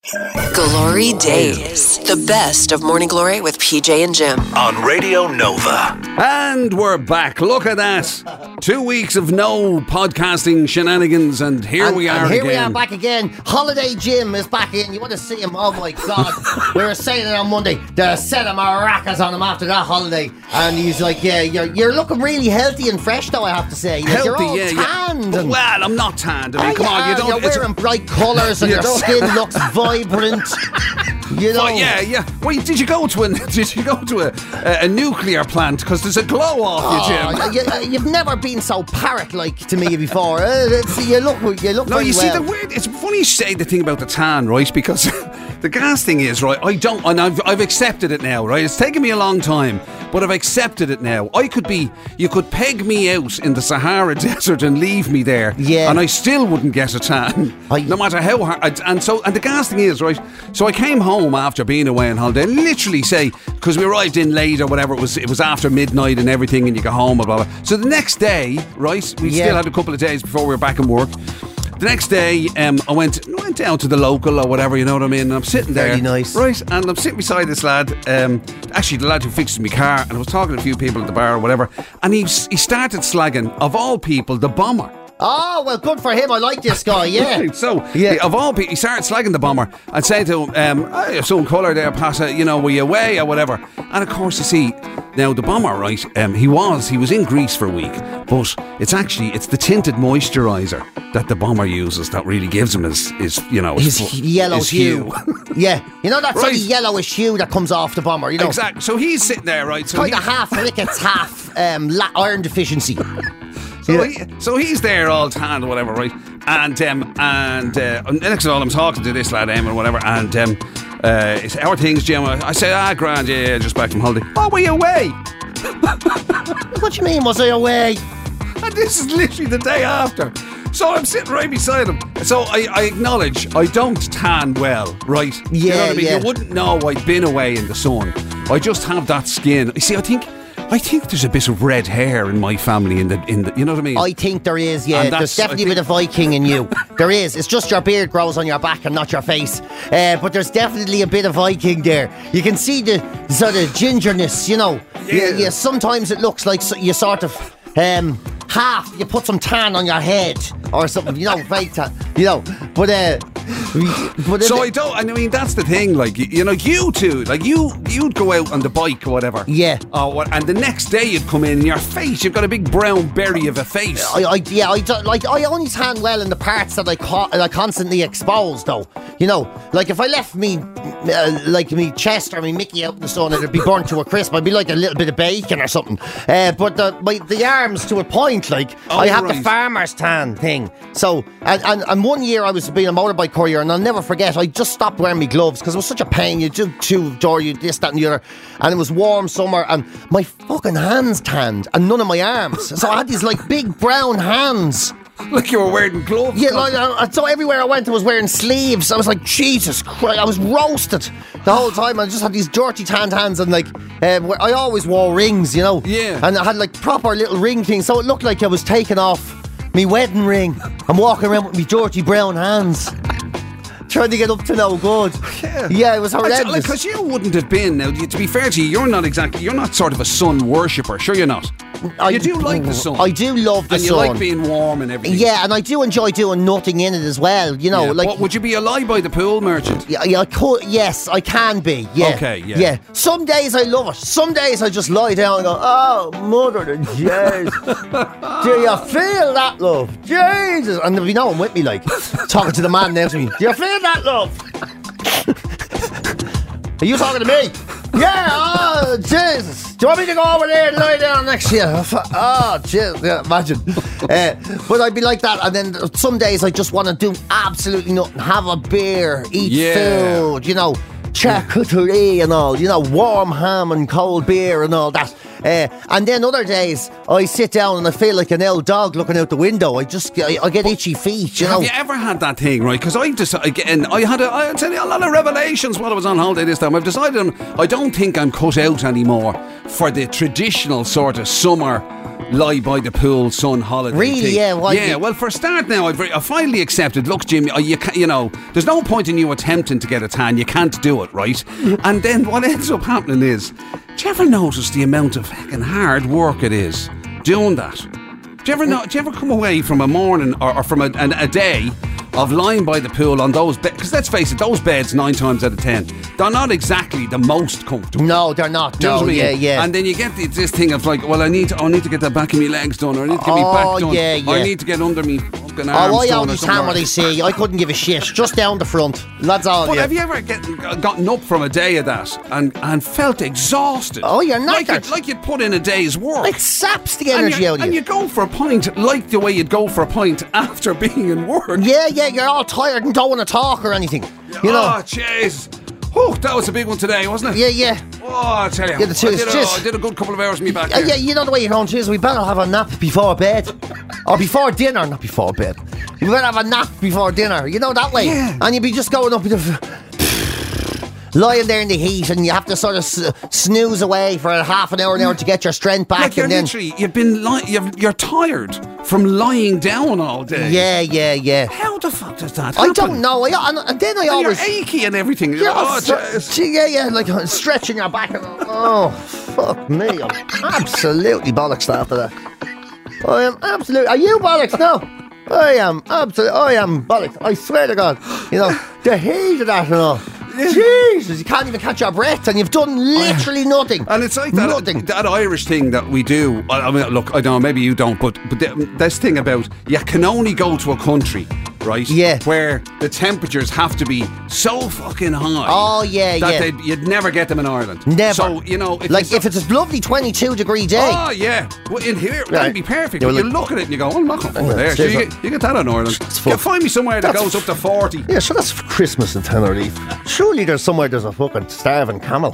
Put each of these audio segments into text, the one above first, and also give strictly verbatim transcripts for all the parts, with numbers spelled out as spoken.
Glory Days. The best of Morning Glory with P J and Jim. On Radio Nova. And we're back. Look at that. Two weeks of no podcasting shenanigans, and here and, we are and here again. we are back again. Holiday Jim is back in. You want to see him? Oh my God. We were saying it on Monday. There's a set of maracas on him after that holiday. And he's like, yeah, you're you're looking really healthy and fresh though, I have to say. Like, Healthy, you're all yeah, tanned. yeah. And, Well, I'm not tanned. I mean, Oh, come you on, you are. don't. You're it's- wearing bright colours and You your don't- skin looks vibrant. You know. Well, yeah, yeah. Wait, did you go to a did you go to a, a, a nuclear plant? Because there's a glow off you, Oh, Jim. you, you've never been so parrot-like to me before. Uh, it's, you look, you look. No, very you see, well. the weird. It's funny you say the thing about the tan, right? Because the gas thing is, right. I don't, and I've, I've accepted it now, right? It's taken me a long time, but I've accepted it now. I could be, you could peg me out in the Sahara Desert and leave me there, Yeah. and I still wouldn't get a tan, I- no matter how hard. And so, and the gas thing is, right. So I came home after being away on holiday, and literally say, because we arrived in late or whatever, it was, it was after midnight and everything, and you go home, blah blah blah. So the next day, right, we Yeah. still had a couple of days before we were back in work. The next day, um, I went went down to the local or whatever, you know what I mean? And I'm sitting there, Very nice. right? And I'm sitting beside this lad, um, actually the lad who fixed my car, and I was talking to a few people at the bar or whatever, and he he started slagging, of all people, the Bomber. Oh, well, good for him. I like this guy, yeah. Right, so, Yeah. of all people, he started slagging the Bomber and saying to him, um, I have some colour there, pass it, you know, were you away or whatever? And of course, you see, now the Bomber, right, um, he was, he was in Greece for a week, but it's actually, it's the tinted moisturiser that the Bomber uses that really gives him his, his you know, His fu- yellow his hue. Yeah. You know that sort Right. of yellowish hue that comes off the Bomber, you know? Exactly. So he's sitting there, right? So Kind he, of half rickets, half um, la- iron deficiency. So, Yeah. he, so he's there all tanned or whatever, right? And um, and uh, and next of all, I'm talking to this lad, Em, or whatever, and um, uh, it's our things, Jim. I, I said, ah, grand, yeah, yeah, just back from holiday. Oh, were you away? What do you mean, was I away? And this is literally the day after. So I'm sitting right beside him. So I, I acknowledge I don't tan well, right? You know Yeah, what I mean? yeah. You wouldn't know I'd been away in the sun. I just have that skin. You see, I think I think there's a bit of red hair in my family. In the in the, you know what I mean? I think there is, yeah. And There's that's- I definitely a bit of think- Viking in you. There is. It's just your beard grows on your back and not your face. Uh, but there's definitely a bit of Viking there. You can see the sort of gingerness, you know. Yeah. Yeah, yeah, sometimes it looks like so- you sort of um, half, you put some tan on your head or something, you know, fake tan, you know. But, uh, but So I don't. I mean, that's the thing. Like, you, you know, you two, like you, you'd go out on the bike or whatever. Yeah. Oh, what? And the next day you'd come in, and your face, you've got a big brown berry of a face. I, I, yeah, I don't, like I only tan well in the parts that I co- I constantly expose, though. You know, like if I left me, uh, like me chest or me Mickey out in the sun, it'd be burnt to a crisp. I'd be like a little bit of bacon or something. Uh, but the my, the arms to a point, like Oh, I have the right. farmer's tan thing. So and, and and one year I was being a motorbike courier, and I'll never forget. I just stopped wearing my gloves because it was such a pain. You do two door, you this, that, and the other, and it was warm summer, and my fucking hands tanned, and none of my arms. So I had these like big brown hands. Like you were wearing gloves. Yeah, like, uh, so everywhere I went, I was wearing sleeves. I was like, Jesus Christ, I was roasted the whole time. I just had these dirty tanned hands, and like, uh, wh- I always wore rings, you know. Yeah. And I had like proper little ring things, so it looked like I was taking off me wedding ring. I'm walking around with me dirty brown hands, trying to get up to no good. Yeah. Yeah, it was horrendous. Because you wouldn't have been. Now, to be fair to you, you're not exactly. You're not sort of a sun worshipper. Sure, you're not. I, you do like the sun. I do love the and you sun. like being warm and everything. Yeah, and I do enjoy doing nothing in it as well. You know, Yeah. like. What, would you be a lie by the pool merchant? Yeah, yeah, I could, yes, I can be. Yeah. Okay, yeah. Yeah. Some days I love it. Some days I just lie down and go, oh, mother of Jesus. Do you feel that, love? Jesus. And there'll be no one with me, like, talking to the man next to me. Do you feel that, love? Are you talking to me? Yeah, oh, Jesus. Do you want me to go over there and lie down next to you? Oh, Jesus. Yeah, imagine. Uh, but I'd be like that, and then some days I just want to do absolutely nothing. Have a beer, eat Yeah. food, you know, charcuterie and all, you know, warm ham and cold beer and all that. Uh, and then other days, I sit down and I feel like an old dog looking out the window. I just, I, I get itchy feet, you know. Have you ever had that thing, right? Because I've decided, again, I had a, I tell you, a lot of revelations while I was on holiday this time. I've decided I'm, I don't think I'm cut out anymore for the traditional sort of summer lie by the pool sun holiday Really? thing. Yeah, why yeah. you- Well, for a start now, I've, I finally accepted. Look, Jim, uh, you can, you know, there's no point in you attempting to get a tan. You can't do it, right? And then what ends up happening is, do you ever notice the amount of fucking hard work it is doing that? Do you ever know? Do you ever come away from a morning or, or from a, an, a day of lying by the pool on those beds? Because let's face it, those beds nine times out of ten, they're not exactly the most comfortable. No, they're not. Do you know No, what I mean? yeah, yeah. And then you get the, this thing of like, well, I need to, I need to get the back of my legs done, or I need to get my Oh, back done, yeah, or I yeah. need to get under me fucking arms Oh, I done. only or tan something. what I see. I couldn't give a shit. Just down the front. That's all. But yeah. have you ever get, gotten up from a day of that and, and felt exhausted? Oh, you're like knackered. you'd, like you'd put in a day's work. It saps the and energy you, out of and you. you go for a pint like the way you'd go for a pint after being in work. Yeah, yeah, you're all tired and don't want to talk or anything. You know? Oh, jeez. Oh, that was a big one today, wasn't it? Yeah, yeah. Oh, I tell you. Yeah, the two I, is did a, just- I did a good couple of hours in me back Uh, there. yeah, you know the way you're going, geez, we better have a nap before bed. Or before dinner, not before bed. We better have a nap before dinner. You know that way. Yeah. And you'd be just going up with the... lying there in the heat, and you have to sort of s- snooze away for a half an hour, an hour to get your strength back, Like you're and then literally, you've been li- you've, you're tired from lying down all day. yeah, yeah, yeah. How the fuck does that I happen? don't know. I, and, and then I And always you're achy and everything. yeah, oh, so- jeez. gee, yeah, yeah, like uh, stretching your back. And, oh, fuck me! I'm absolutely bollocks after that. I am absolutely. Are you bollocks? No. I am absolutely. I am bollocks. I swear to God. You know the heat of that and all. Jesus, you can't even catch your breath, and you've done literally nothing. And it's like that, nothing. that Irish thing that we do. I, I mean, look, I don't know, maybe you don't, but, but th- this thing about you can only go to a country, right? Yeah. Where the temperatures have to be so fucking high. Oh, yeah, that yeah. they'd- you'd never get them in Ireland. Never. So, you know, if Like you if it's a lovely twenty-two degree day. Oh, yeah. Well, in here, Right. that'd be perfect. Yeah, But well, you like- look at it and you go, oh, I'm not going over Yeah, there. So cheers, you, man. get, you get that in Ireland. full. You find me somewhere that That's goes up to forty. Yeah, so that's Christmas in Tenerife. Surely there's somewhere there's a fucking starving camel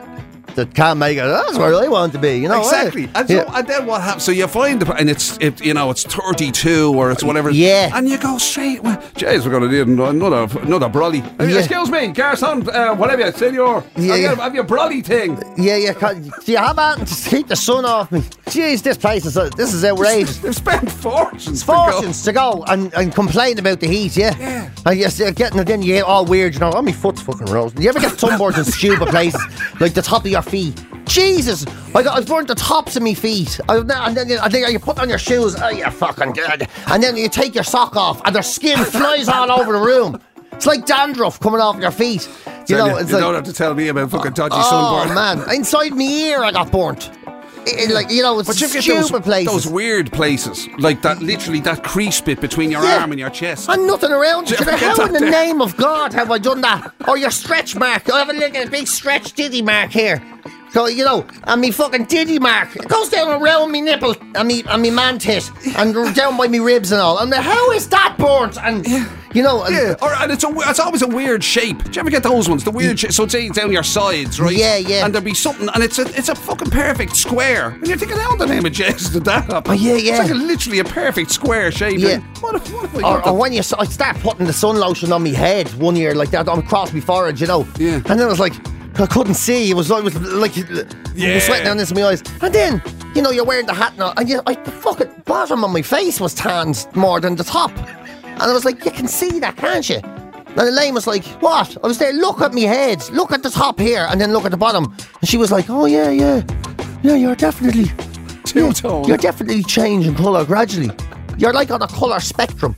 that can't make it. That's where I want to be, you know. Exactly, eh? and, so, Yeah. and then what happens? So you find the and it's it, you know it's thirty-two or it's whatever. Yeah. and you go straight. Well, jeez, we're going to need another another brolly. Yeah. Excuse me, Garson, uh, whatever, senor. Yeah, have, yeah. You, have you brolly thing? Yeah, yeah. can- Do you have that to keep the sun off me? Jeez, this place is uh, this is outrageous. They've spent fortunes. to go. Fortunes to go and, and complain about the heat, yeah. Yeah. And you're still getting it, then you get all weird, you know. Oh, my foot's fucking rose. You ever get sunburned in stupid places, like the top of your feet? Jesus, I got I've burnt the tops of my feet. I, and then you, and then you put on your shoes. Oh, you're fucking good. And then you take your sock off, and their skin flies all over the room. It's like dandruff coming off your feet. You Tell know, you, it's you like, don't have to tell me about fucking dodgy oh sunburn. man, inside my ear I got burnt. It- it, like you know, it's But you get stupid those, places. those weird places, like that, literally that crease bit between your Yeah. arm and your chest. And nothing around Did you. you ever get How in that the there? name of God have I done that? Or your stretch mark. I have a look at a big stretch diddy mark here. So, you know, and me fucking diddy mark. It goes down around me nipple and me and me man tit and down by me ribs and all. And the, how is that burnt? And, you know... and- Yeah, or, and it's a, it's always a weird shape. Do you ever get those ones? The weird shape. So it's down your sides, right? Yeah, yeah. And there'll be something, and it's a it's a fucking perfect square. And you're thinking, how the name of Jesus did that happen? Oh, yeah, yeah. It's like a, literally a perfect square shape. Yeah. And What, what have I Or, got or the- when you, s- I start putting the sun lotion on me head one year like that, on across me forehead, you know. Yeah. And then it was like, I couldn't see. It was, it was like, it Yeah. was sweating down into my eyes. And then, you know, you're wearing the hat now, and you, I, the fucking bottom of my face was tanned more than the top. And I was like, you can see that, can't you? And Elaine was like, what? I was there, look at me head, look at the top here, and then look at the bottom. And she was like, oh, yeah, yeah. Yeah, you're definitely... Two-tone. You're definitely changing colour gradually. You're like on a colour spectrum.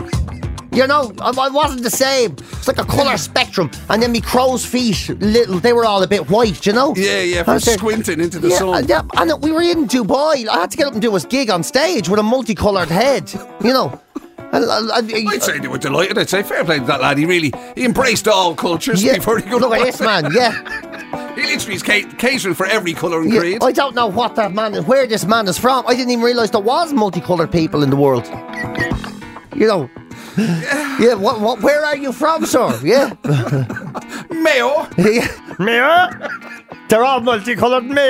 You know, I, I wasn't the same. It's like a colour spectrum. And then me crow's feet, little, they were all a bit white, you know? Yeah, yeah, I from was there- squinting into the yeah, sun. and, yeah, and we were in Dubai. I had to get up and do his gig on stage with a multicoloured head, you know? And, and, and- I'd say they were delighted. I'd say fair play to that lad. He really he embraced all cultures yeah, before he got look at to this man, yeah. He literally is ca- catering for every colour and Yeah, creed. I don't know what that man is, where this man is from. I didn't even realise there was multicoloured people in the world. You know. Yeah, what, what, where are you from, sir? Yeah. Mayo. Yeah. Mayor? They're all multicoloured, Mayor.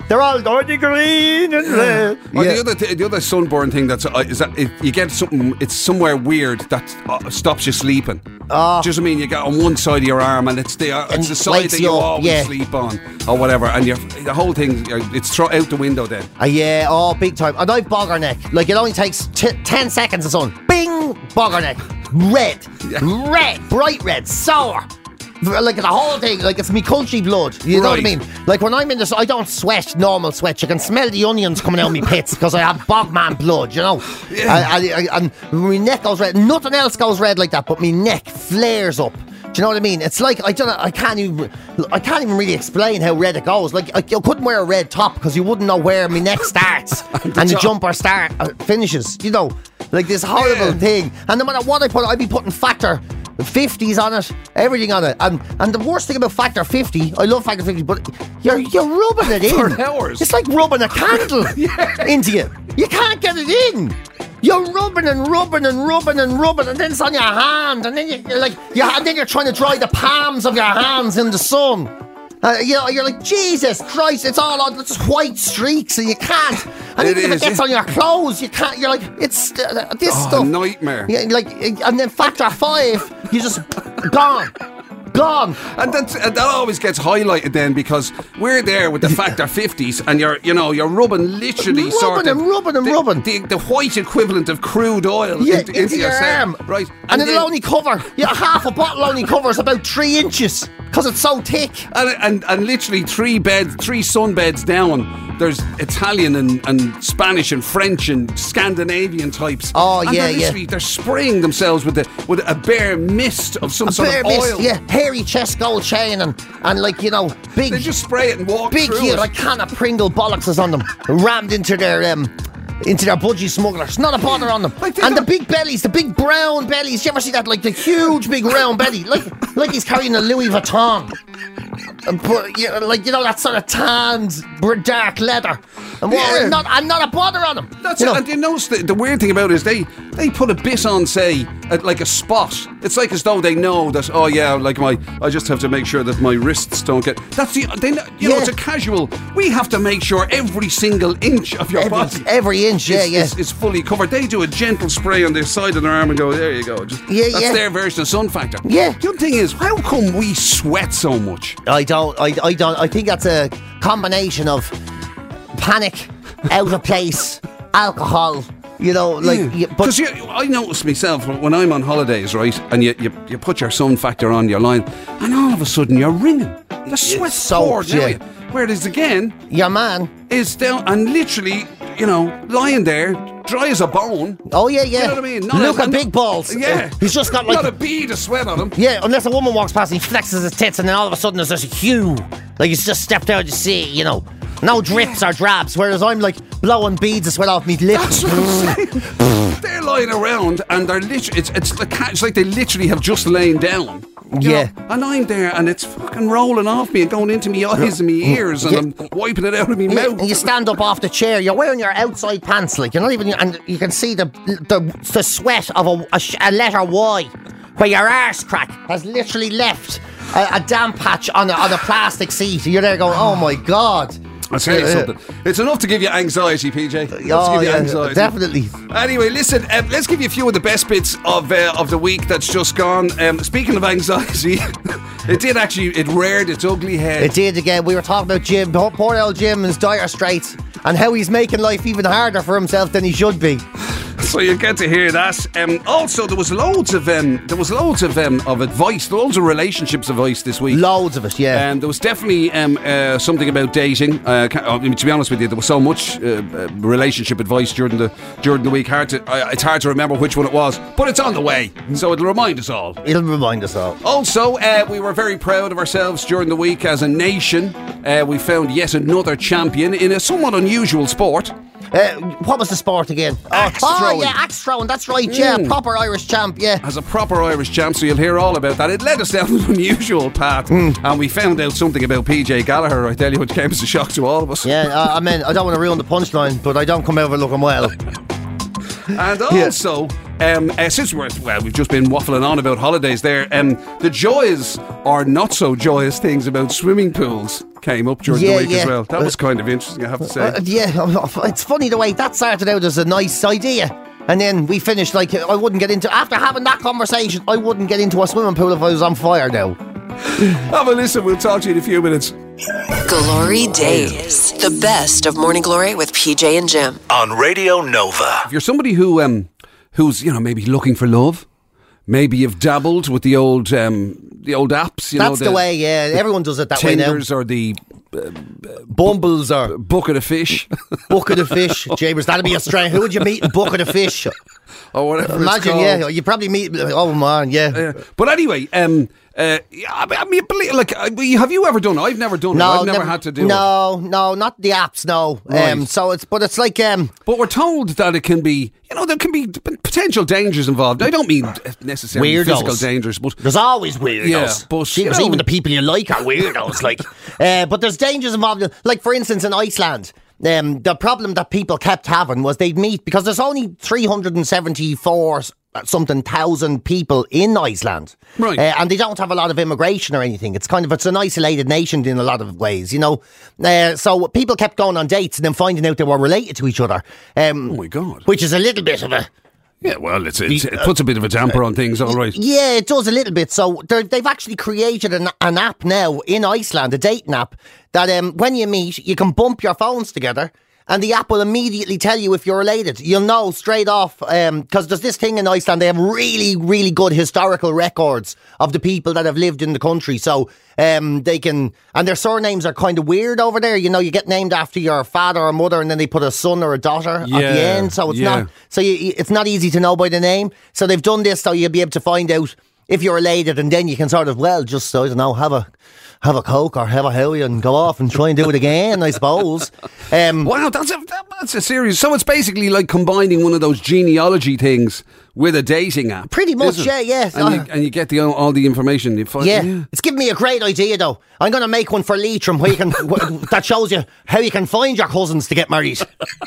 They're all dirty green and red. Or Yeah. the other th- the other sunburn thing that's uh, is that it, you get something. It's somewhere weird that uh, stops you sleeping. Oh. Just I mean, you get on one side of your arm, and it's the uh, And it's the side wakes that you you up, always yeah. sleep on or whatever, and you're, the whole thing uh, it's thrown out the window then. Uh, yeah, oh, big time. And I've bogger neck. Like, it only takes t- ten seconds of sun. Bing! Bogger neck. Red. Yeah. Red. Bright red. Sour. Like, the whole thing. Like, it's me country blood. You know what I Right. mean? Like, when I'm in this, I don't sweat normal sweat. You can smell the onions coming out of me pits because I have bogman blood, you know? Yeah. And, and, and my neck goes red. Nothing else goes red like that, but my neck flares up. Do you know what I mean? It's like I don't know, I can't even I can't even really explain how red it goes. Like I, you couldn't wear a red top because you wouldn't know where my neck starts and the top. jumper start uh, finishes. You know, like this horrible Yeah. thing. And no matter what I put, I'd be putting factor fifties on it, everything on it. And and the worst thing about factor fifty, I love factor fifty, but you're you're rubbing it in For hours. It's like rubbing a candle into you. You can't get it in. You're rubbing and rubbing and rubbing and rubbing, and then it's on your hand, and then you, you're like, yeah, and then you're trying to dry the palms of your hands in the sun. Uh, you know, you're like, Jesus Christ, it's all on it's just white streaks, and you can't. And It even if is, it gets yeah. on your clothes, you can't. You're like, it's uh, this Oh, stuff. nightmare. Yeah, like, and then factor five, you just gone, gone. And that, and that always gets highlighted then because we're there with the factor fifties and you're, you know, you're rubbing literally Rubbing sort of and rubbing and the, rubbing. The, the white equivalent of crude oil Yeah, into, into your yourself. arm. Right. And, it'll then- only cover, yeah, half a bottle only covers about three inches because it's so thick. And, and, and literally three beds, three sunbeds down, there's Italian and, and Spanish and French and Scandinavian types. Oh, and yeah, they're yeah. literally, They're spraying themselves with the, with a bare mist of some A sort bare of mist, oil. yeah, hairy chest gold chain and, and like, you know, big, They just spray it and walk big through here, it. like can of Pringle bollocks on them, rammed into their um, into their budgie smugglers. Not a bother on them. Like they and the don't- big bellies, the big brown bellies. You ever see that? Like the huge big round belly, like like he's carrying a Louis Vuitton. And put, you know, like you know that sort of tanned, br- dark leather. And what, Yeah. and not and not a bother on them. That's you it. know? And you notice the, the weird thing about it is they they put a bit on, say, at like a spot. It's like as though they know that. Oh yeah, like my I just have to make sure that my wrists don't get. That's the they know, you know Yeah. it's a casual. We have to make sure every single inch of your Every, body every inch, yeah, is, yeah. is, is fully covered. They do a gentle spray on the side of their arm and go, there you go. Just, Yeah, that's yeah. their version of sun factor. Yeah. The other thing is, how come we sweat so much? I don't. I, I don't. I think that's a combination of panic, out of place, alcohol. You know, like. you- but Because I notice myself when I'm on holidays, right, and you, you you put your sun factor on your line, and all of a sudden you're ringing. The sweat's soaked, poured now yeah. you. Whereas again your man. is down and literally, you know, lying there, dry as a bone. Oh yeah, yeah. You know what I mean? Not Look a- at big balls. Yeah, He's just got like. not a bead of sweat on him. Yeah, unless a woman walks past and he flexes his tits, and then all of a sudden there's this hue, like he's just stepped out to see, you know, no drips or drabs. Whereas I'm like blowing beads of sweat off me lips. That's what I'm saying. They're lying around and they're literally, it's, it's, like, it's like they literally have just lain down. you Yeah. know, and I'm there and it's fucking rolling off me and going into me eyes and me ears and Yeah. I'm wiping it out of me Yeah, mouth. and you stand up off the chair. You're wearing your outside pants, like you're not even, and you can see the the, the sweat of a, a, sh- a letter Y, where your arse crack has literally left a, a damp patch on a, on a plastic seat. You're there going, oh my god. I'll tell you Uh, something. It's enough to give you anxiety, P J. Enough to Oh give you yeah, anxiety. definitely. Anyway, listen, um, let's give you a few of the best bits of uh, of the week that's just gone. Um, speaking of anxiety, it did actually, it reared its ugly head. It did again. We were talking about Jim, poor poor old Jim and his dire straits, and how he's making life even harder for himself than he should be. So you get to hear that. Um, also, there was loads of um, there was loads of um, of advice, loads of relationships advice this week. Loads of it, yeah. Um, there was definitely um, uh, something about dating. Uh, ca- I mean, to be honest with you, there was so much uh, uh, relationship advice during the during the week. Hard to, uh, it's hard to remember which one it was, but it's on the way, so it'll remind us all. It'll remind us all. Also, uh, we were very proud of ourselves during the week as a nation. Uh, we found yet another champion in a somewhat unusual sport. Uh, what was the sport again? Axe oh, throwing. yeah, axe throwing. That's right. Yeah, Mm. proper Irish champ. Yeah. As a proper Irish champ, so you'll hear all about that. It led us down an unusual path, and we found out something about P J Gallagher, I tell you, which came as a shock to all of us. Yeah, uh, I mean, I don't want to ruin the punchline, but I don't come over looking well. And also, um, uh, since we're, well, we've just been waffling on about holidays there, um, the joyous or not so joyous things about swimming pools came up during Yeah, the week yeah. as well. That was kind of interesting, I have to say. Uh, yeah, it's funny the way that started out as a nice idea. And then we finished like, I wouldn't get into, after having that conversation, I wouldn't get into a swimming pool if I was on fire now. Have a listen, we'll talk to you in a few minutes. Glory Days. The best of Morning Glory with P J and Jim. On Radio Nova. If you're somebody who um, who's, you know, maybe looking for love, maybe you've dabbled with the old um, the old apps, you That's know. the, way, yeah. Everyone does it that way now. Tinders or the Bumbles or bucket of fish. bucket of fish. Jabers, that'd be a strange. Who would you meet in bucket of fish? Or whatever it's Imagine, called. yeah. You probably meet, oh man, yeah. Yeah. But anyway, um, uh, yeah, I mean, I mean, believe- like, uh, have you ever done it? I've never done it. I've never, had to do it. No, no, not the apps, no. Right. Um, so it's, but it's like, um, But we're told that it can be, you know, there can be p- potential dangers involved. I don't mean necessarily Weirdos. physical dangers, but there's always weirdos. Yeah, but, you Jeez, know- even the people you like are weirdos. Like, uh, but there's dangers involved. Like, for instance, in Iceland, um, the problem that people kept having was they'd meet, because there's only three hundred seventy-four something thousand people in Iceland, Right. Uh, and they don't have a lot of immigration or anything. It's kind of, it's an isolated nation in a lot of ways, you know. Uh, so people kept going on dates and then finding out they were related to each other. Um, oh my God. which is a little bit of a. Yeah, well, it's, it's, it puts a bit of a damper on things, all right. Yeah, it does a little bit. So they're- they've actually created an, an app now in Iceland, a dating app, that um, when you meet, you can bump your phones together and the app will immediately tell you if you're related. You'll know straight off, because um, there's this thing in Iceland, they have really, really good historical records of the people that have lived in the country. So um, they can, and their surnames are kind of weird over there. You know, you get named after your father or mother and then they put a son or a daughter at the Yeah, end. So it's yeah. not, so you, it's not easy to know by the name. So they've done this so you'll be able to find out if you're related, and then you can sort of, well, just, I don't know, have a have a Coke or have a Howie and go off and try and do it again, I suppose. Um, Wow, that's a, that- that's a serious... So it's basically like combining one of those genealogy things with a dating app. Pretty much, is it? yeah, yeah. And you, and you get the all the information. You find, yeah. It's given me a great idea, though. I'm going to make one for Leitrim where you can, that shows you how you can find your cousins to get married.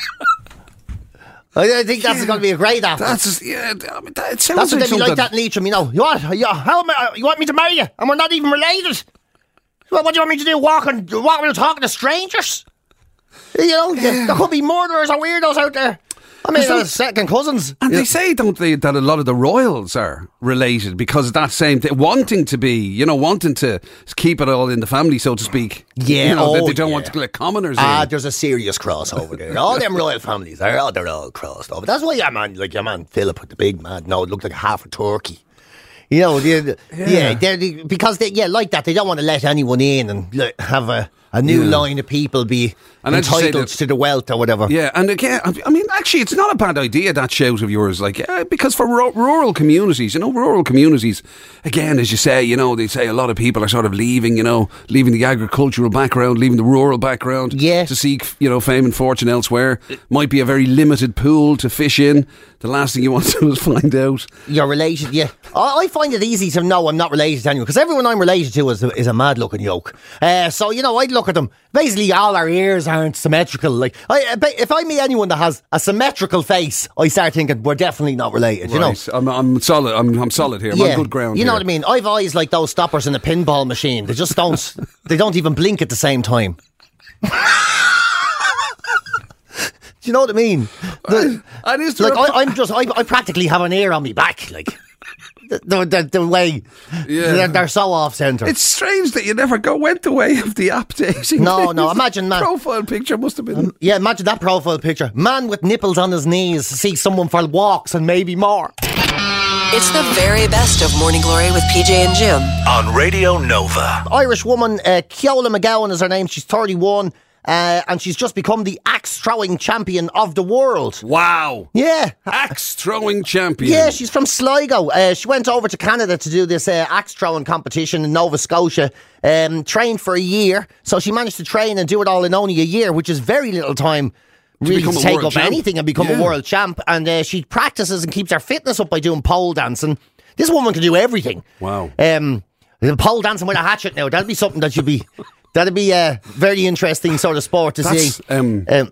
I think that's going to be a great app. That's yeah. I mean, that, it sounds That's what like they'd be like something- that in Leitrim, you know. You want, you, how am I, you want me to marry you? And we're not even related? Well, what do you want me to do? Walk and walk around talking to strangers? You know, there could be murderers or weirdos out there. I mean, uh, second cousins. And Yeah. they say, don't they, that a lot of the royals are related because of that same thing, wanting to be, you know, wanting to keep it all in the family, so to speak. Yeah, you know, that oh, they don't yeah. want to let commoners Ah, in. there's a serious crossover there. All them royal families, are all, they're all crossed over. That's why your man, like your man Philip with the big man, no, it looked like half a turkey. You know, the, yeah, yeah they're, the, because they, yeah, like that, they don't want to let anyone in and like, have a, a new Yeah. line of people be And I'd just say entitled that- to the wealth or whatever. Yeah, and again, I mean, actually, it's not a bad idea, that shout of yours, like, uh, because for ru- rural communities, you know, rural communities, again, as you say, you know, they say a lot of people are sort of leaving, you know, leaving the agricultural background, leaving the rural background Yeah. to seek, you know, fame and fortune elsewhere. Might be a very limited pool to fish in. The last thing you want to do is find out. You're related, yeah. I, I find it easy to know I'm not related to anyone because everyone I'm related to is a, is a mad looking yoke. Uh, so, you know, I'd look at them. Basically, all our ears aren't symmetrical. Like, I, I bet if I meet anyone that has a symmetrical face, I start thinking we're definitely not related, you know? Right. I'm, I'm solid. I'm, I'm solid here. I'm on good ground. You know here. what I mean? I've eyes like those stoppers in a pinball machine. They just don't, they don't even blink at the same time. Do you know what I mean? The- And is there like a- I, I'm just, I, I practically have an ear on my back, like the the, the, the way Yeah. they're, they're so off centre. It's strange that you never go went the way of the app dating. No, thing. no, imagine that. Profile picture must have been. Yeah, imagine that profile picture. Man with nipples on his knees sees someone for walks and maybe more. It's the very best of Morning Glory with P J and Jim. On Radio Nova. Irish woman, uh, Keola McGowan is her name. She's thirty-one. Uh, and she's just become the axe throwing champion of the world. Wow. Yeah. Axe throwing champion. Yeah, she's from Sligo. Uh, she went over to Canada to do this uh, axe throwing competition in Nova Scotia. Um, trained for a year. So she managed to train and do it all in only a year, which is very little time really become to a take world up champ. anything and become Yeah. a world champ. And uh, she practices and keeps her fitness up by doing pole dancing. This woman can do everything. Wow. Um, pole dancing with a hatchet now. That'd be something that should be... That'd be a very interesting sort of sport to That's, see. um, Um,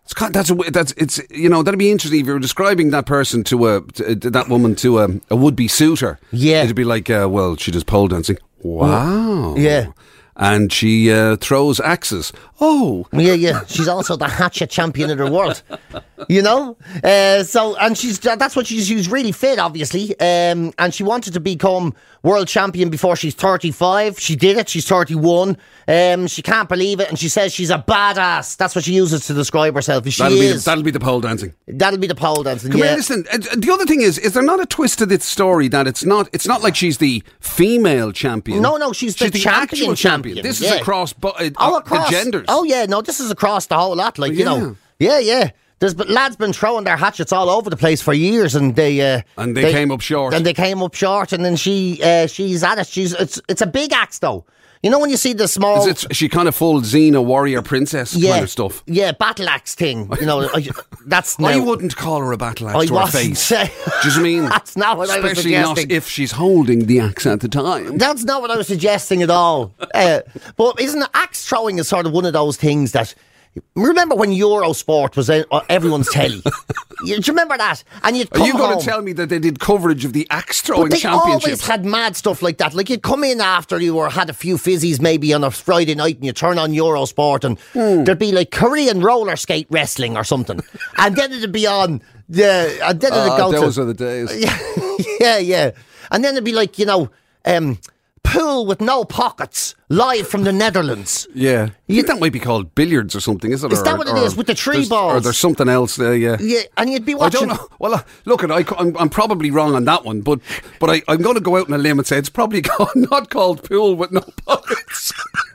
It's kind that's a, that's it's you know that'd be interesting if you were describing that person to a to, to that woman to a, a would be suitor. Yeah, it'd be like, uh, well, she does pole dancing. Wow. Yeah. And she uh, throws axes. Oh. Yeah, yeah. She's also the hatchet champion of the world. You know? Uh, so, and she's that's what she's, she's really fit, obviously. Um, and she wanted to become world champion before she's thirty-five. She did it. She's thirty-one. Um, she can't believe it. And she says she's a badass. That's what she uses to describe herself. She that'll is. Be, that'll be the pole dancing. That'll be the pole dancing, Come yeah. here, listen. Uh, the other thing is, is there not a twist to this story that it's not It's not like she's the female champion. No, no, she's the, she's the champion actual champion. champion. This yeah. is across bu- uh, oh, uh, across, the genders. Oh, yeah, no, this is across the whole lot. Like, Oh, you yeah. know. Yeah, yeah. There's but lads been throwing their hatchets all over the place for years, and they uh, And they came up short. And they came up short, and then she uh, she's at it. She's it's it's a big axe though. You know when you see the small, Is it, she kind of full Xena warrior princess yeah, kind of stuff. Yeah, battle axe thing. You know, I, that's now, I wouldn't call her a battle axe I to her wasn't face. saying- Do you know what I mean? That's not what I was Especially not suggesting. if she's holding the axe at the time. That's not what I was suggesting at all. Uh, but isn't it, axe throwing is sort of one of those things that. Remember when Eurosport was on everyone's telly? you, do you remember that? And you'd come Are you going home, to tell me that they did coverage of the axe throwing but they championships? always had mad stuff like that. Like you'd come in after you or had a few fizzies maybe on a Friday night, and you turn on Eurosport, and Hmm. there'd be like Korean roller skate wrestling or something, and then it'd be on the. And then it'd Ah, go those to are the days. yeah, yeah, and then it'd be like you know. Um, Pool with no pockets, live from the Netherlands. Yeah. I think that might be called billiards or something, is it? Is or, that what it or is, with the tree there's- balls? Or there's something else there, yeah. Yeah, and you'd be I watching. don't know. Well, uh, look, I, I'm, I'm probably wrong on that one, but but I, I'm going to go out on a limb and say it's probably called, not called pool with no pockets.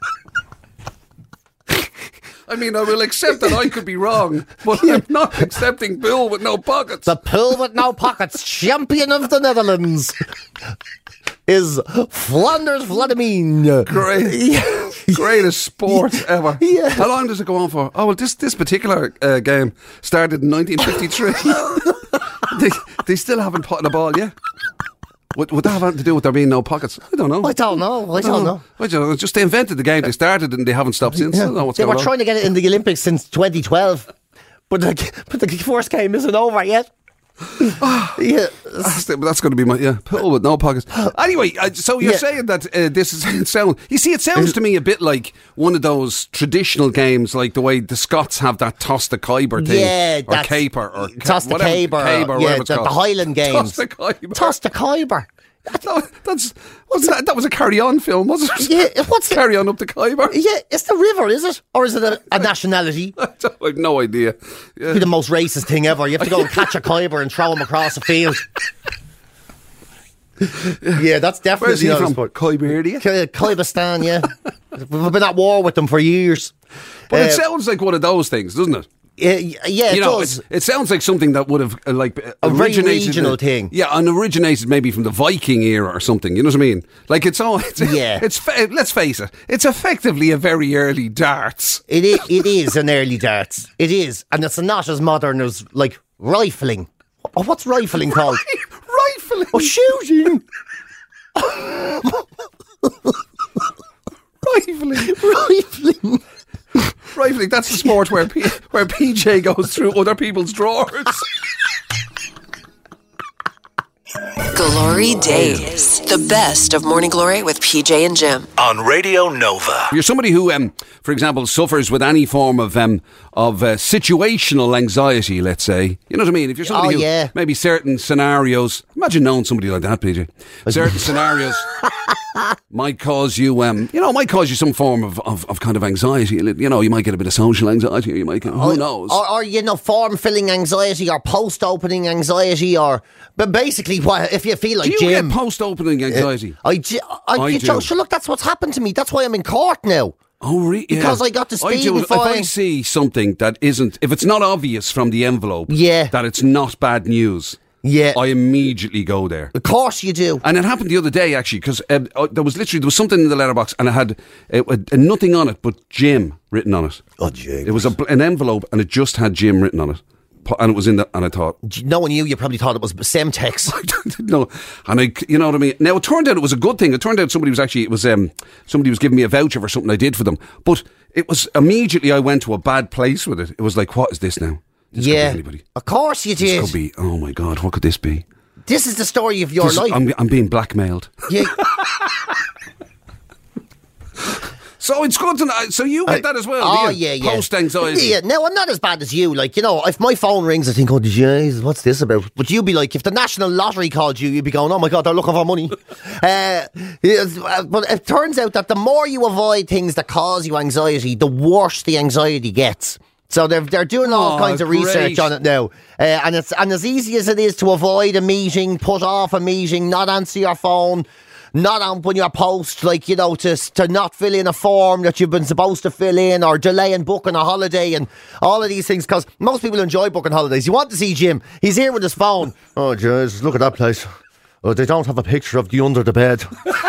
I mean, I will accept that I could be wrong, but I'm not accepting pool with no pockets. The pool with no pockets, champion of the Netherlands, is Flanders Vladimir. Great, greatest sport ever. Yeah. How long does it go on for? Oh well, this this particular uh, game started in nineteen fifty-three. they they still haven't put in a ball yet. Would, would that have anything to do with there being no pockets? I don't know. I don't know. I don't know. I don't know. Just they invented the game. They started and they haven't stopped since. I don't know what's They going were on. trying to get it in the Olympics since twenty twelve, but the but the first game isn't over yet. yeah. That's, that's going to be my yeah pool with no pockets. Anyway, uh, so you're Yeah. saying that uh, this is it sound. You see, it sounds to me a bit like one of those traditional games, like the way the Scots have that toss the Kyber thing, Yeah, or that's- caper, or Toss the whatever, Kyber, Kyber, yeah, whatever it's the, called. the Highland games. Toss the Kyber. Toss the Kyber. No, that's what's that? That was a Carry On film, wasn't it? Yeah, what's it? Carry On up the Kyber? Yeah, it's the river, is it, or is it a, a nationality? I have no idea. Yeah. Be the most racist thing ever. You have to go and catch a Kyber and throw him across a field. Yeah, that's definitely Where's he not a from? sport. Kyberia. Ky- Kyrgyzstan, yeah. We've been at war with them for years. But Uh, it sounds like one of those things, doesn't it? Yeah, yeah, it you know, does. it's, it sounds like something that would have uh, like uh, A very originated regional uh, thing. Yeah, and originated maybe from the Viking era or something. You know what I mean? Like it's all. It's, Yeah. It's fa- let's face it. It's effectively a very early darts. It is, it is an early darts. It is. And it's not as modern as, like, rifling. Oh, what's rifling called? Rifling. Oh, shooting. Rifling. Rifling. Rifling. That's the sport where P- where P J goes through other people's drawers. Glory Days. The best of Morning Glory with P J and Jim. On Radio Nova. You're somebody who, um, for example, suffers with any form of um, of uh, situational anxiety, let's say. You know what I mean? If you're somebody Oh, who yeah. maybe certain scenarios, imagine knowing somebody like that, P J. Certain scenarios might cause you, um, you know, might cause you some form of, of, of kind of anxiety. You know, you might get a bit of social anxiety, or you might get, who knows? Or, or, you know, form-filling anxiety or post-opening anxiety or... But basically, what, if you feel like Do you Jim... get post-opening anxiety? I, j- I, I you do. know, sure, look, that's what's happened to me. That's why I'm in court now. Oh, really? Because I got the I speeding do. If I fine. see something that isn't, if it's not obvious from the envelope, Yeah. that it's not bad news, Yeah. I immediately go there. Of course you do. And it happened the other day, actually, because um, uh, there was literally there was something in the letterbox, and it had uh, uh, nothing on it but Jim written on it. Oh, Jim. It was a, bl- an envelope, and it just had Jim written on it. and it was in the, and I thought, knowing you, you probably thought it was Semtex. I didn't know, and I, you know what I mean. Now it turned out it was a good thing. It turned out somebody was actually, it was um, somebody was giving me a voucher for something I did for them. But it was immediately I went to a bad place with it. It was like, what is this now? This Yeah, could be anybody. of course you did. This could be. Oh my God, what could this be? This is the story of your This- life. I'm, I'm being blackmailed. Yeah. So it's good to know. So you get that as well. Oh, do you? yeah, yeah. Post anxiety. Yeah, no, I'm not as bad as you. Like, you know, if my phone rings, I think, oh, Jesus, what's this about? But you'd be like, if the National Lottery called you, you'd be going, oh my God, they're looking for money. uh, yes, uh, but it turns out that the more you avoid things that cause you anxiety, the worse the anxiety gets. So they're they're doing all Oh, kinds of great. research on it now, uh, and it's and as easy as it is to avoid a meeting, put off a meeting, not answer your phone, not open your post, like, you know, to to not fill in a form that you've been supposed to fill in, or delaying booking a holiday, and all of these things. Because most people enjoy booking holidays. You want to see Jim? He's here with his phone. Oh, Jesus, look at that place. Oh, they don't have a picture of the under the bed.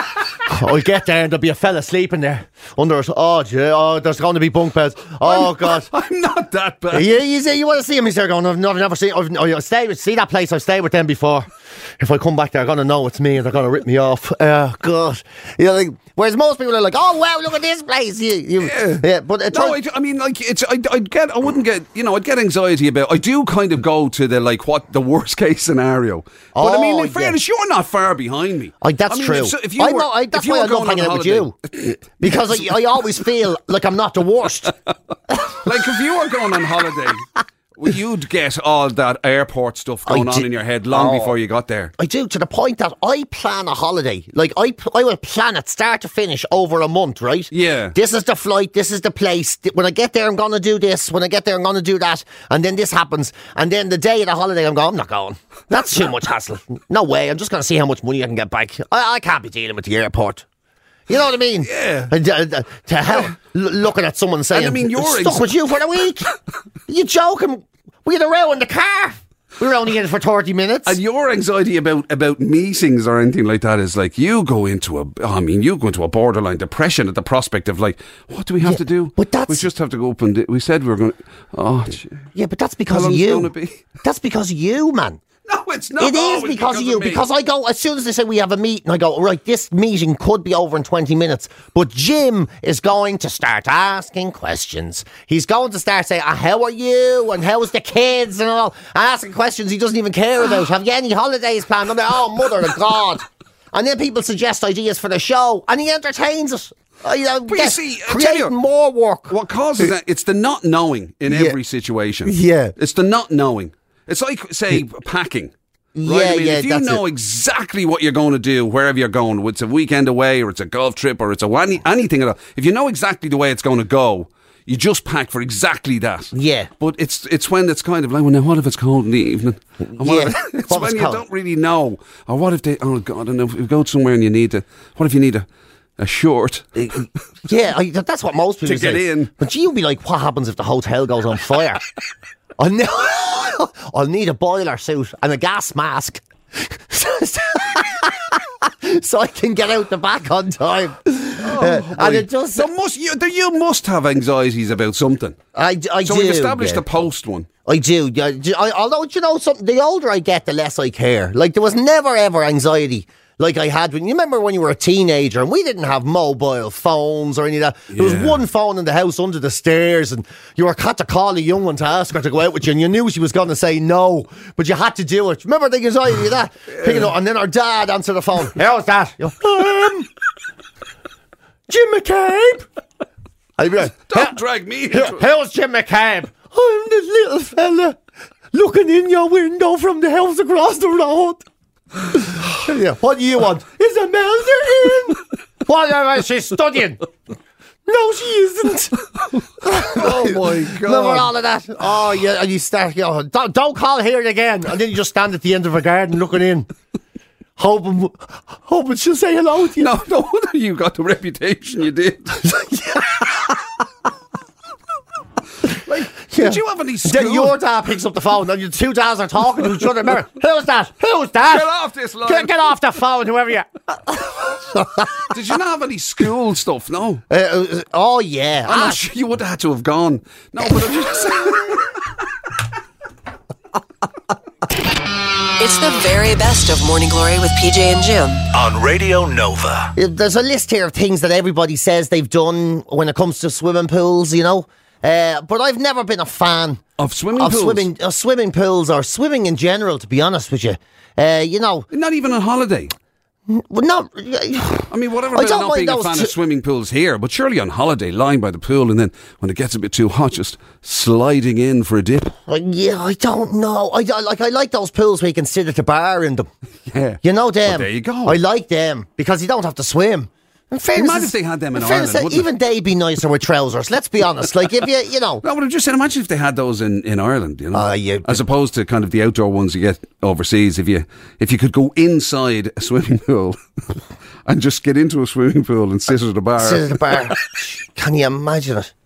I'll get there and there'll be a fella sleeping there under it. Oh, gee, oh, there's going to be bunk beds. Oh, I'm, God. I'm not that bad. You, you, say you want to see him? He's there going, I've never, never seen. I've, oh, stay with, see that place? I've stayed with them before. If I come back, they're going to know it's me and they're going to rip me off. Oh, God. You know, like, whereas most people are like, oh, wow, look at this place. You, you, Yeah. yeah, but it No, I, turns- I mean, like, it's, I'd, I'd get, I wouldn't get, you know, I'd get anxiety about, I do kind of go to the, like, what, the worst case scenario. But I mean, Oh, in fairness, you're not far behind me. I, that's I mean, true. If, so- if you I were, know, I, that's if you why were I love going on hanging a out with you. holiday- Because I, I always feel like I'm not the worst. Like, if you were going on holiday, well, you'd get all that airport stuff going I on di- in your head long Oh. before you got there. I do, to the point that I plan a holiday. Like, I, p- I will plan it start to finish over a month, right? Yeah. This is the flight, this is the place. Th- When I get there, I'm going to do this. When I get there, I'm going to do that. And then this happens. And then the day of the holiday, I'm going, I'm not going. That's too much hassle. No way. I'm just going to see how much money I can get back. I, I can't be dealing with the airport. You know what I mean? Yeah. And, uh, uh, to hell, l- looking at someone saying, I mean, you're "I'm stuck ex- with you for the week." You joking? We had a row in the car. We were only in it for thirty minutes. And your anxiety about, about meetings or anything like that is like, you go into a, I mean, you go into a borderline depression at the prospect of like, what do we have Yeah, to do? but that's- We just have to go up and, do, we said we were going to, oh, gee. Yeah, but that's because How of long's it you. gonna be? That's because of you, man. No, it's not. It is always because, of you. me. Because I go, as soon as they say we have a meeting, I go, right, this meeting could be over in twenty minutes. But Jim is going to start asking questions. He's going to start saying, ah, how are you? And how's the kids? And all. Asking questions he doesn't even care about. Have you any holidays planned? I'm like, oh, mother of God. And then people suggest ideas for the show. And he entertains it. Uh, you know, But you get- see, I tell create you- more work. What causes that? It's the not knowing in Yeah. every situation. Yeah. It's the not knowing. It's like, say, packing. Right? Yeah, I mean, yeah, if you that's know it. exactly what you're going to do, wherever you're going, whether it's a weekend away or it's a golf trip or it's a any, anything at all, if you know exactly the way it's going to go, you just pack for exactly that. Yeah. But it's it's when it's kind of like, well, now what if it's cold in the evening? And what Yeah. if- it's What when was you cold? don't really know. Or what if they, oh God, I don't know, if you go somewhere and you need to, what if you need a, a short? Yeah, I, that- that's what most people To get say. in. But you'll be like, what happens if the hotel goes on fire? I'll, ne- I'll need a boiler suit and a gas mask. So I can get out the back on time. Uh, and it just, So must you, there- you must have anxieties about something. I, I So do. we've established yeah. the post one. I do. Yeah, I, although, you know, something, the older I get, the less I care. Like, there was never ever anxiety like I had when you remember when you were a teenager and we didn't have mobile phones or any of that. There was Yeah. one phone in the house under the stairs, and you were had to call a young one to ask her to go out with you, and you knew she was going to say no, but you had to do it. Remember the anxiety of that? Picking up, and then our dad answered the phone. How's that? You go, um, Jim McCabe. I'd be like, Don't drag me into "How- it. How's Jim McCabe? I'm the little fella looking in your window from the house across the road. Yeah, what do you want? Is Imelda in? What am she's studying? No, she isn't. Oh my God. Remember all of that? Oh, yeah, and you start, you know, don't, don't call here again. And then you just stand at the end of a garden looking in, hoping, hoping she'll say hello to you. No, no wonder you got the reputation you did. Like, Yeah. did you have any Then school? your dad picks up the phone and your two dads are talking to each other. Remember, who's that? Who's that? Get off this line. Get, get off the phone, whoever you Did you not have any school stuff? No. Uh, uh, oh, yeah. I'm Ah, not sure you would have had to have gone. No, but I'm just very best of Morning Glory with P J and Jim. On Radio Nova. There's a list here of things that everybody says they've done when it comes to swimming pools, you know. Uh, but I've never been a fan Of swimming of pools? swimming of swimming pools or swimming in general, to be honest with you. Uh, you know, Not even on holiday. well, not. I mean, whatever I about don't not mind being a those fan t- of swimming pools here, but surely on holiday, lying by the pool, and then when it gets a bit too hot, just sliding in for a dip. Like, yeah, I don't know. I, I like I like those pools where you can sit at the bar in them. Yeah. You know them. Well, there you go. I like them because you don't have to swim. In fairness, Imagine if they had them in fairness, Ireland, wouldn't even they'd be nicer with trousers. Let's be honest. Like if you, you know, No, but I'm just saying, imagine if they had those in, in Ireland, you know, Ah, yeah. as opposed to kind of the outdoor ones you get overseas. If you if you could go inside a swimming pool and just get into a swimming pool and sit at a bar. sit at the bar. Can you imagine it?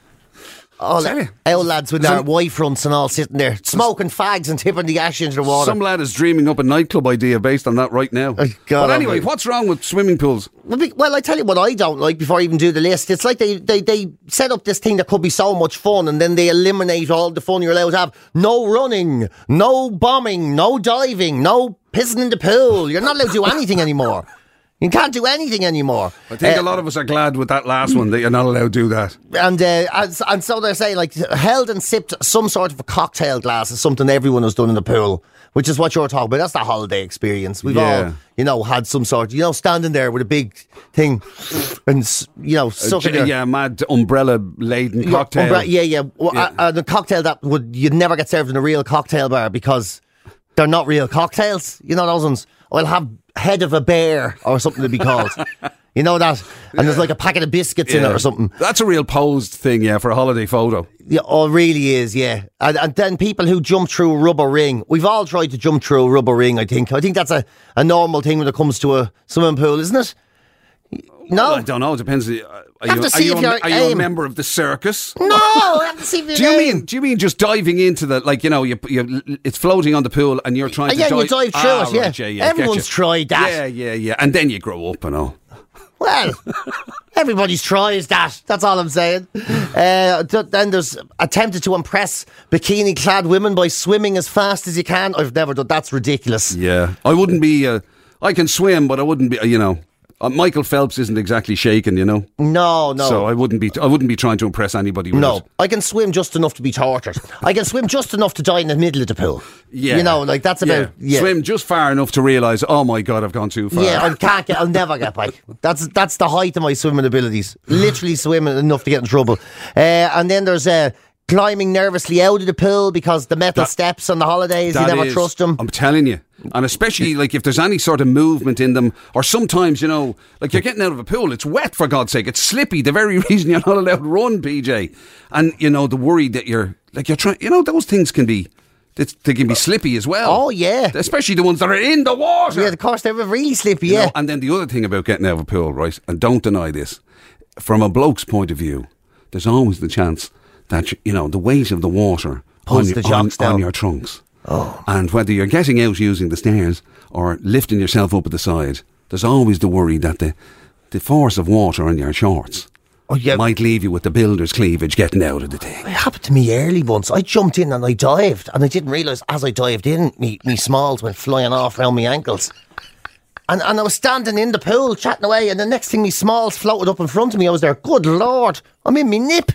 All Tell you. old lads with their Some- wife fronts and all sitting there smoking fags and tipping the ash into the water. Some lad is dreaming up a nightclub idea based on that right now. Oh, God but anyway, almighty. what's wrong with swimming pools? Well, be- Well, I tell you what I don't like before I even do the list. It's like they, they, they set up this thing that could be so much fun and then they eliminate all the fun you're allowed to have. No running, no bombing, no diving, no pissing in the pool. You're not allowed to do anything anymore. You can't do anything anymore. I think Uh, a lot of us are glad with that last one that you're not allowed to do that. And, uh, and and so they're saying, like, held and sipped some sort of a cocktail glass is something everyone has done in the pool, which is what you're talking about. That's the holiday experience. We've Yeah. all, you know, had some sort, you know, standing there with a big thing and, s- you know, sucking your... yeah, mad umbrella laden Yeah, cocktail. umbra- yeah, yeah. Well, Yeah. Uh, uh, the cocktail that would you'd never get served in a real cocktail bar because they're not real cocktails. You know those ones? I'll have head of a bear or something to be called. You know that? And there's like a packet of biscuits in it or something. That's a real posed thing, yeah, for a holiday photo. Yeah, oh, it really is, yeah. And, and then people who jump through a rubber ring. We've all tried to jump through a rubber ring, I think. I think that's a, a normal thing when it comes to a swimming pool, isn't it? No? I don't know. It depends. Are you, have to are see you, if a, you're are you a aim. member of the circus? No, I have to see if you're Do you aim. mean? Do you mean just diving into the like? You know, you, you it's floating on the pool, and you're trying Uh, to yeah, dive. you dive through Ah, it, yeah. right, yeah, yeah. Everyone's getcha. tried that. Yeah, yeah, yeah. And then you grow up and all. Well, everybody's tries that. That's all I'm saying. Uh, th- then there's attempted to impress bikini-clad women by swimming as fast as you can. I've never done. That's ridiculous. Yeah, I wouldn't be. Uh, I can swim, but I wouldn't be. Uh, you know, uh, Michael Phelps isn't exactly shaken. You know, No, no. so I wouldn't be. I wouldn't be trying to impress anybody. With No, it. I can swim just enough to be tortured. I can swim just enough to die in the middle of the pool. Yeah, You know, like that's about... Yeah, Swim just far enough to realise, oh my God, I've gone too far. yeah I can't get... I'll never get back. That's that's the height of my swimming abilities. Literally swimming enough to get in trouble. Uh, and then there's... Uh, climbing nervously out of the pool because the metal That- steps on the holidays, you That never is- trust them. I'm telling you. And especially like if there's any sort of movement in them, or sometimes, you know, like you're getting out of a pool, it's wet for God's sake, it's slippy, the very reason you're not allowed to run, P J. And, you know, the worry that you're, like you're trying, you know, those things can be, it's- they can be slippy as well. Oh, yeah. Especially the ones that are in the water. Yeah, of course, they were really slippy, You yeah. know, and then the other thing about getting out of a pool, right, and don't deny this, from a bloke's point of view, there's always the chance that, you know, the weight of the water Pulls on, the your, on, jocks down. on your trunks. Oh. And whether you're getting out using the stairs or lifting yourself up at the side, there's always the worry that the, the force of water on your shorts Oh, yeah. might leave you with the builder's cleavage getting out of the thing. It happened to me early once. I jumped in and I dived, and I didn't realise as I dived in, me, me smalls went flying off around my ankles. And, and I was standing in the pool chatting away, and the next thing me smalls floated up in front of me. I was there, good Lord, I'm in me nip.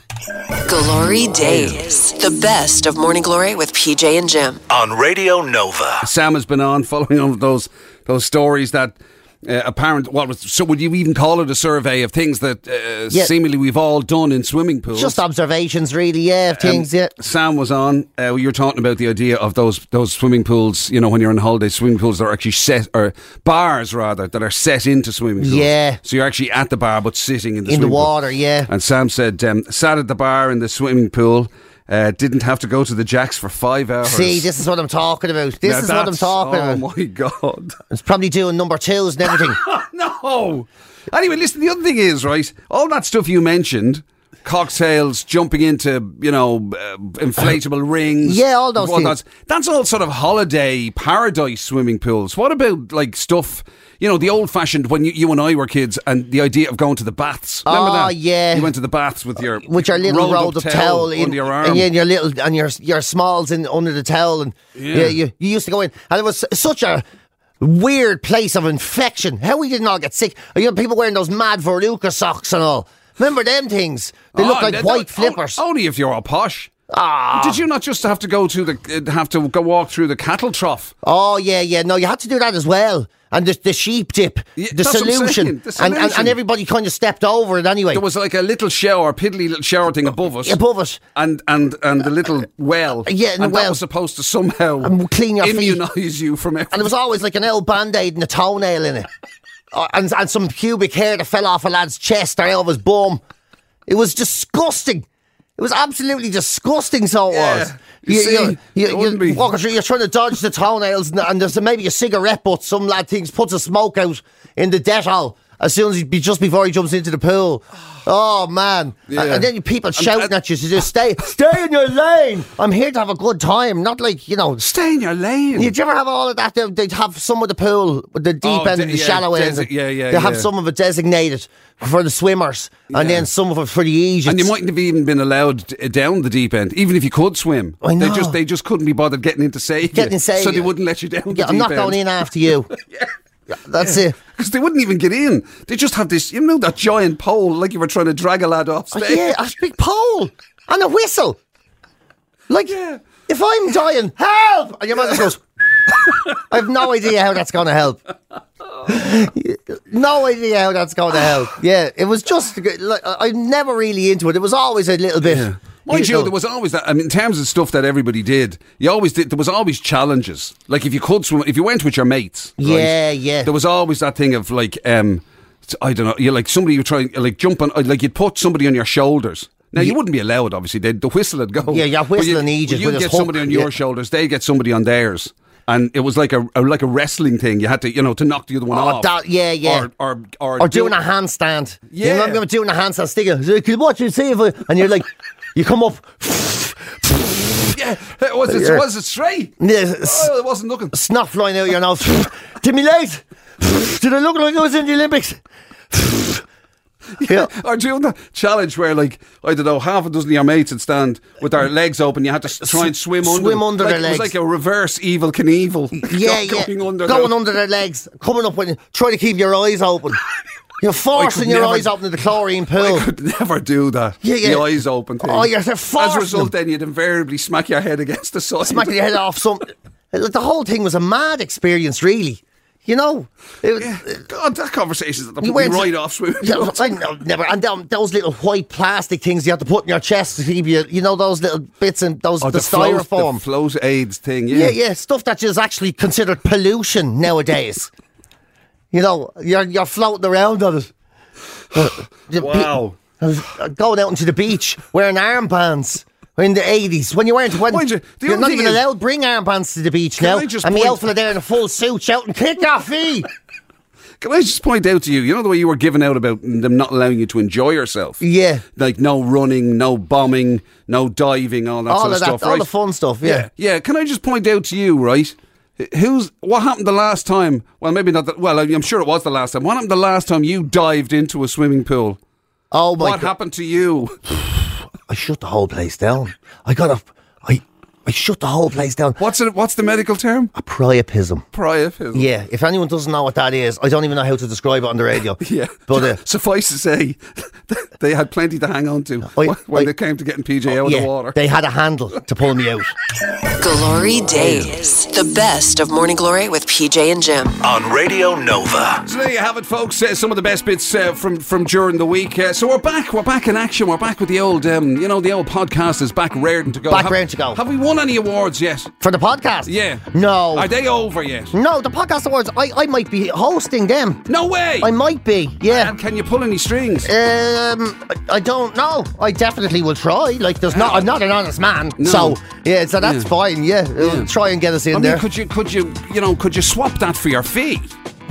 Glory Days. The best of Morning Glory with P J and Jim. On Radio Nova. Sam has been on following on those those stories that uh, apparent. What was so? Would you even call it a survey of things that uh, Yeah. seemingly we've all done in swimming pools? Just observations, really, yeah, of Um, things, yeah. Sam was on. Uh, you were talking about the idea of those those swimming pools. You know, when you're on holiday, swimming pools that are actually set, or bars rather, that are set into swimming pools. Yeah. So you're actually at the bar, but sitting in the In the swimming pool. water, yeah. And Sam said, um, sat at the bar in the swimming pool. Uh, didn't have to go to the jacks for five hours. See, this is what I'm talking about. This Now is what I'm that's- talking oh about. my God. It's probably doing number twos and everything. No. Anyway, listen, the other thing is, right, all that stuff you mentioned, cocktails, jumping into, you know, uh, inflatable rings. Yeah, all those whatnot, things. That's all sort of holiday paradise swimming pools. What about, like, stuff, you know, the old-fashioned, when you, you and I were kids, and the idea of going to the baths. Remember Oh, that? yeah. You went to the baths with your with your little rolled rolled up towel, in, under your arm. and, yeah, and your little and your your smalls in under the towel, and Yeah. yeah, you, you used to go in, and it was such a weird place of infection. How we didn't all get sick? You know, people wearing those mad Veruca socks and all. Remember them things? They look Oh, like they- white they- flippers. Only if you're all posh. Ah. Did you not just have to go to the uh, have to go walk through the cattle trough? Oh yeah, yeah. No, you had to do that as well. And the, the sheep dip, Yeah, the, that's what I'm solution. saying, the And, and solution. and everybody kind of stepped over it anyway. There was like a little shower, piddly little shower thing above us. Above us. And and and the little well. Yeah, and the and well. that was supposed to somehow And clean your feet. immunise you from everything. And there was always like an old band-aid and a toenail in it. Uh, and, and some pubic hair that fell off a lad's chest or out of his bum. It was disgusting. It was absolutely disgusting, so it Yeah. was. You see, you, it you, wouldn't be- you're walking through, you're trying to dodge the toenails, and, and there's maybe a cigarette butt. Some lad thinks puts a smoke out in the Dettol as soon as he be just before he jumps into the pool. Oh man! Yeah. And, and then you people And- shouting and- at you to just stay, stay in your lane. I'm here to have a good time, not like you know. Stay in your lane. Did you ever have all of that? They- They'd have some of the pool, with the deep Oh, end de- and the yeah, shallow end. desi- yeah, yeah, They have yeah. some of it designated for the swimmers, and Yeah. then some of it for the Egypts. And you mightn't have even been allowed d- down the deep end, even if you could swim. I know. They just they just couldn't be bothered getting in to save Getting you, in save so they you. wouldn't let you down. Yeah, the I'm deep not end. going in after you. Yeah, that's it. Because they wouldn't even get in. They just have this, you know, that giant pole, like you were trying to drag a lad off Oh, stage. yeah, a big pole and a whistle. Like, Yeah. if I'm dying, help! And your man just goes, I have no idea how that's going to help. No idea how that's going to help. Yeah, it was just, like, I'm never really into it. It was always a little bit. Yeah. Mind you, know, there was always that. I mean, in terms of stuff that everybody did, you always did. There was always challenges. Like if you could swim, if you went with your mates, right, Yeah, yeah. There was always that thing of like, um, I don't know, you like somebody you try like jump on, like you'd put somebody on your shoulders. Now you wouldn't be allowed, obviously. They'd, the whistle would go. Yeah, you're But whistling you'd- Egypt You'd with get his somebody hook, on your yeah. shoulders. They get somebody on theirs. And it was like a, a like a wrestling thing. You had to, you know, to knock the other one Oh, off. that- yeah, yeah. Or or or, Or doing do- a handstand. Yeah. You remember doing a handstand sticking? So, can you watch and see if I, and you're like, you come up. Yeah, was it Yeah. was it straight? Yeah, s- Oh, it wasn't looking. Snot flying out your nose. Did me late? Did I look like I was in the Olympics? Yeah. Or doing that challenge where, like, I don't know, half a dozen of your mates would stand with their legs open. You had to s- try and swim under. Swim them. under like, their It was legs. like a reverse Evil Knievel. Yeah, Go- yeah. Going under. Going the- under their legs. Coming up when try to keep your eyes open. You're forcing your never- eyes open in the chlorine pool. I could never do that. Yeah, yeah. The eyes open thing. Oh, you're- they're As forcing a result, them. then you'd invariably smack your head against the side. Smacking your head off some. The whole thing was a mad experience, really. You know? It, was- Yeah. God, that conversation that put You me went- right off swimming. Yeah, I know, never. And them, those little white plastic things you have to put in your chest to keep you, you know, those little bits and those Oh, the, float, styrofoam. the float aids thing. yeah, yeah, stuff that is actually considered pollution nowadays. You know, you're you're floating around on it. Uh, the Wow. pe- uh, going out into the beach wearing armbands. In the eighties, when you weren't, when Mind you, the you're other not thing even is- allowed to bring armbands to the beach Can now. I just And me point- old fella there in a full suit shouting, "Kick off feet!" Can I just point out to you, you know the way you were giving out about them not allowing you to enjoy yourself? Yeah. Like no running, no bombing, no diving, all that all sort of of that, stuff, all right? the fun stuff. Yeah. yeah. Yeah, can I just point out to you, right? Who's what happened the last time? Well, maybe not. The, well, I'm sure it was the last time. What happened the last time you dived into a swimming pool? Oh my What God. happened to you? I shut the whole place down. I got a, I, I shut the whole place down. What's it? What's the medical term? A priapism. Priapism. Yeah, if anyone doesn't know what that is, I don't even know how to describe it on the radio. Yeah. But uh, Suffice to say, they had plenty to hang on to I- when I- they came to getting P J out of yeah, the water. they had a handle to pull me out. Glory Days. The best of Morning Glory with P J and Jim. On Radio Nova. So there you have it, folks. Uh, some of the best bits uh, from from during the week. Uh, so we're back. We're back in action. We're back with the old, um, you know, the old podcast is back raring to go. Back have, raring to go. Have we won any awards yet? For the podcast? Yeah. No. Are they over yet? No, the podcast awards, I, I might be hosting them. No way. I might be, yeah. And can you pull any strings? Um, I, I don't know. I definitely will try. Like, there's not. I'm not an honest man, No. so yeah. So that's Yeah. fine. Yeah, We'll Yeah. try and get us in I mean, there. could you, could you, you know, could you swap that for your fee?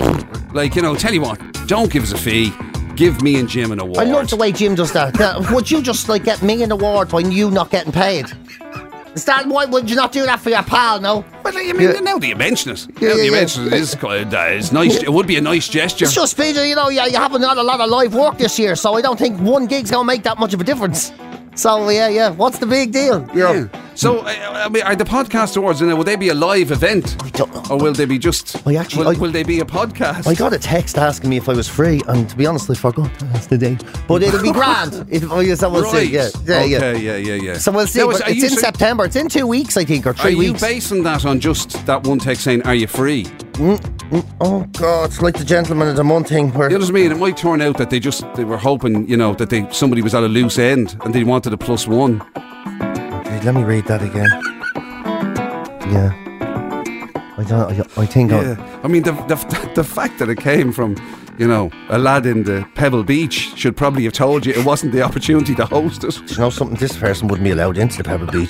Like, you know, tell you what, don't give us a fee. Give me and Jim an award. I love the way Jim does that. Now, would you just like get me an award by you not getting paid? Is that why would you not do that for your pal? No. but I mean, Yeah. now that you mention it, Yeah, now that yeah, you yeah. mention it, it is quite, uh, it's nice. It would be a nice gesture. It's just, Peter, you know, you, you haven't had a lot of live work this year, so I don't think one gig's going to make that much of a difference. So, yeah, yeah, what's the big deal? You know? Yeah. So, uh, I mean, are the podcast awards, you know, will they be a live event? I don't know. Or will they be just, I actually- will, I- will they be a podcast? I got a text asking me if I was free, and to be honest, I forgot. That's the date. But it'll be grand. If I so we'll Right. see. Yeah, yeah, yeah. Okay, yeah, yeah, yeah. So we'll see. Now, but are it's you in so- September. It's in two weeks, I think, or Are three you weeks. basing that on just that one text saying, are you free? Oh God, it's like the gentleman of the month thing where. You know what I mean? It might turn out that they just, they were hoping, you know, that they somebody was at a loose end and they wanted a plus one. Okay, let me read that again. Yeah. I don't. I, I think. I, Yeah. I mean, the, the the fact that it came from, you know, a lad in the Pebble Beach should probably have told you it wasn't the opportunity to host it. you know something? This person wouldn't be allowed into the Pebble Beach.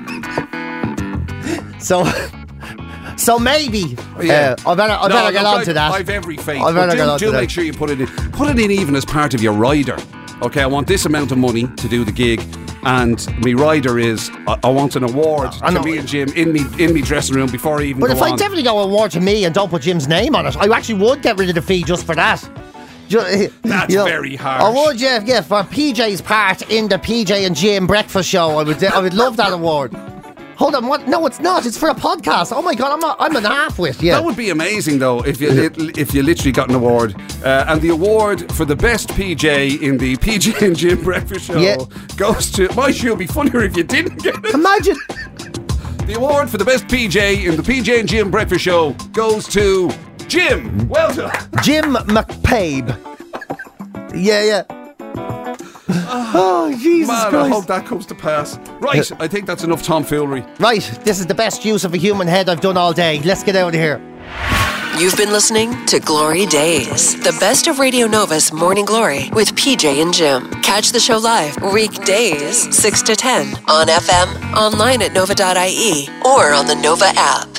So. So maybe. Yeah. Uh, I better. I No, better look, get on I've, to that. I've every faith. I better But do, get on do to that. make sure you put it in. Put it in even as part of your rider. Okay, I want this amount of money to do the gig, and me rider is I, I want an award I to know. me and Jim in me in me dressing room before I even But go if on. I definitely got an award to me and don't put Jim's name on it, I actually would get rid of the fee just for that. Ju- That's you know, very harsh. I would, yeah, yeah, for P J's part in the P J and Jim breakfast show. I would, I would love that award. Hold on, what? No, it's not. It's for a podcast. Oh my God, I'm not, I'm an half-wit. Yeah. That would be amazing, though, if you it, if you literally got an award, uh, and the award for the best P J in the P J and Jim breakfast show Yeah. goes to. My show would be funnier if you didn't get it. Imagine. The award for the best P J in the P J and Jim breakfast show goes to Jim. Well done. Jim McPabe. Yeah, yeah. Oh, Jesus Man, I Christ. hope that comes to pass. Right, I think that's enough tomfoolery. Right, this is the best use of a human head I've done all day. Let's get out of here. You've been listening to Glory Days, the best of Radio Nova's Morning Glory with P J and Jim. Catch the show live weekdays six to ten on F M, online at nova dot I E, or on the Nova app.